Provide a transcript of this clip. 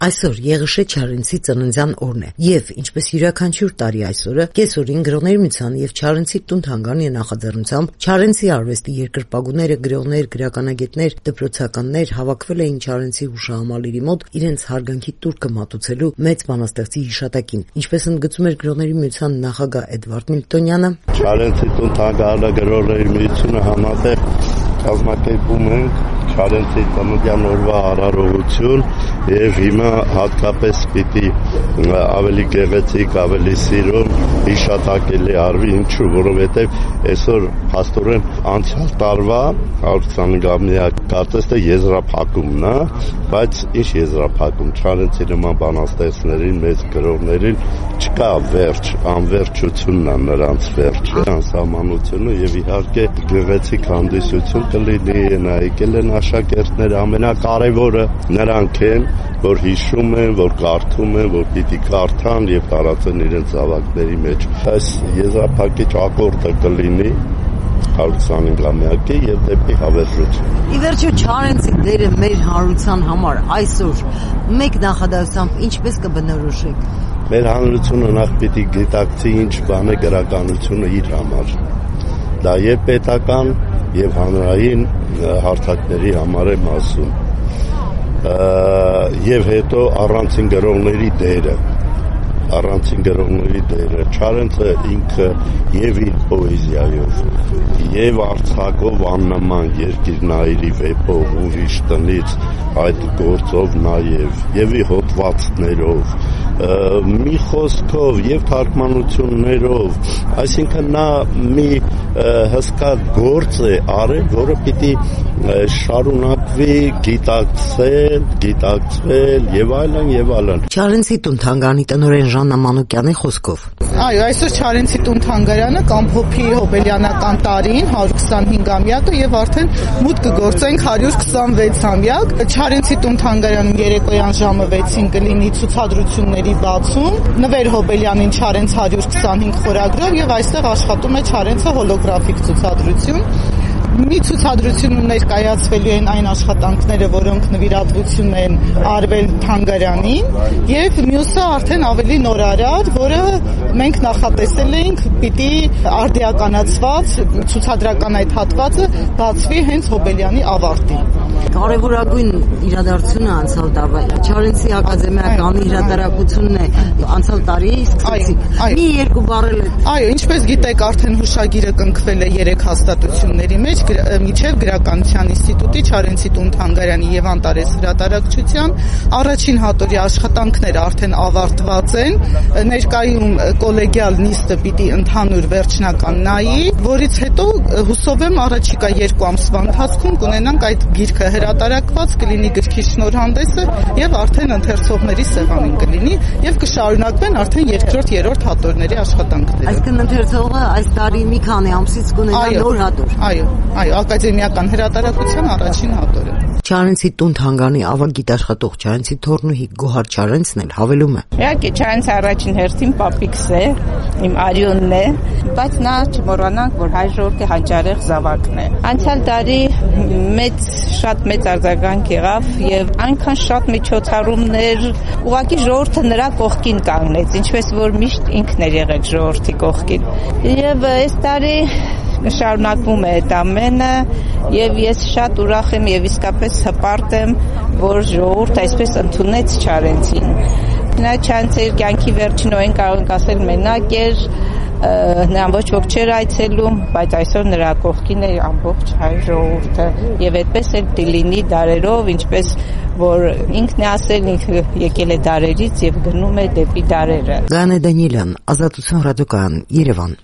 Այսօր Եղիշե Չարենցի ծննդյան օրն է եւ ինչպես յուրաքանչյուր տարի այսօրը կեսօրին Գրողների միության եւ Չարենցի տուն-թանգարանի նախաձեռնությամբ Չարենցի արվեստի երկրպագուները, գրողներ, գրականագետներ, դպրոցականներ հավաքվել էին Չարենցի հուշահամալիրի մոտ իրենց հարգանքի տուրքը մատուցելու մեծ բանաստեղծի հիշատակին, ինչպես ընդգծում էր Գրողների միության նախագահ Էդվարդ Միլտոնյանը։ Չարենցի տուն-թանգարանը Գրողների միությունը համատեղ կազմակերպում ենք Չարենցի ծննդյան օրվա արարողություն եւ հիմա հատկապես պիտի ավելի գեղեցիկ, ավելի սիրուն հիշատակելի արվի, ինչու, որովհետեւ այսօր փաստորեն անցյալ տարվա 125-ամյակ կարծես թե եզրափակումն է, բայց ինչ եզրափակում, Չարենցի նման բանաստեղծներին, մեծ գրողներին չկա վերջ, անվերջությունն է նրանց վերջը, անսահմանությունը եւ իհարկե գեղեցիկ հանդիսություն կլինի, նա եկել են աշակերտները, ամենակարևորը նրանք են, որ հիշում են, որ կարդում են, որ պիտի կարդան եւ տարածեն իրենց զավակների մեջ։ Այս եզրափակիչ ակորդը կլինի 125-ամյակի եւ դեպի հավերժություն։ Ի վերջո Չարենցի դերը մեր հանրության համար այսօր մեկ նախադասությամբ ինչպես կբնորոշեք։ Մեր հանրությունը նախ պիտի գիտակցի ինչ բան է գրականությունը իր համար։ Դա եւ պետական եւ հանրային հարթակների համար եմ ասում։ Եվ հետո առանցին գրողների դերը, Չարենցը ինքը եւ իր պոեզիայով, եւ արձակով աննման երկիրնայիրի վեպով, ուրիշ տնից այդ գործով նաեւ, եւ ի հոդվածներով, մի խոսքով եւ թարգմանություններով, այսինքն նա մի հսկա գործ է արել, որը պիտի շարունակվի գիտակցվել եւ այլն։ Չարենցի տուն-թանգարանի տնօրեն Ժաննա Մանուկյանի խոսքով։ Այո, այսօր Չարենցի տուն-թանգարանը կամփոփի հոբելյանական տարին 125-ամյակը եւ արդեն մուտք կգործենք 126-ամյակ։ Չարենցի տուն-թանգարանում երեկոյան ժամը 6-ին կլինի ցուցադրությունների բացում, Նվեր Հոբելյանին Չարենց 125 խորագրով եւ այստեղ աշխատում է Չարենցը հոլոգրաֆիկ ցուցադրություն։ Մի ցուցադրությունում ներկայացվելու են այն աշխատանքները, որոնք նվիրատվություն են արվել թանգարանին, եւ մյուսը արդեն ավելի նորարար, որը մենք նախատեսել էինք պիտի արդիականացված ցուցադրական այդ հատվածը բացվի հենց Հոբելյանի ավարտին։ Կարևորագույն իրադարձությունը անցյալ տարվա Չարենցի ակադեմիական հրատարակությունն է անցյալ տարի սկսեցիք։ Մի երկու բառել։ Այո, ինչպես գիտեք, արդեն հուշագիրը կնքվել է 3 հաստատությունների մեջ, միջև Գրականության ինստիտուտի, Չարենցի տուն-թանգարանի եւ Անտարես հրատարակչության առաջին հատորի աշխատանքները արդեն ավարտված են։ Ներկայում կոլեգիալ նիստը պիտի ընդհանուր վերջնական նայի, որից հետո հուսով եմ առաջիկա 2 ամսվա ընթացքում կունենանք այդ գիրքը հրատարակված, կլինի գրքի շնորհանդեսը եւ արդեն ընթերցողների սեղանին կլինի եւ կշարունակվեն արդեն 2-3 հատորների աշխատանքները։ Այսինքն ընթերցողը այս տարի մի քանի ամսից կունենա նոր հատոր։ Այո, ակադեմիական հրատարակության առաջին հատորը։ Չարենցի տուն-թանգարանի ավագ գիտաշխատող Չարենցի թոռնուհի Գոհար Չարենցն էլ հավելում է։ Իհարկե Չարենցը առաջին հերթին պապիկս է, իմ արյունն է, բայց նա չմոռանանք, որ հայ ժողովրդի հանճարեղ զավակն է։ Անցյալ տարի շատ մեծ արձագանք եղավ եւ այնքան շատ միջոցառումներ, ուղղակի ժողովուրդը նրա կողքին կանգնեց, ինչպես որ միշտ ինքն էր եղել ժողովրդի կողքին։ Եվ այս տարի շարունակվում է այդ ամենը եւ ես շատ ուրախ եմ եւ իսկապես հպարտ եմ, որ ժողովուրդը այսպես ընդունեց Չարենցին։ Նա Չարենցը իր կյանքի վերջին օրերին կարող ենք ասել մենակ էր, նրան ոչ ոք չէր այցելում, բայց այսօր նրա կողքին է ամբողջ հայ ժողովուրդը եւ այդպես էլ դիլինի դարերով, ինչպես որ ինքն է ասել, ինքը եկել է դարերից եւ գնում է դեպի դարերը։ Գանե Դանիելյան, Ազատություն ռադիոկայան, Երևան։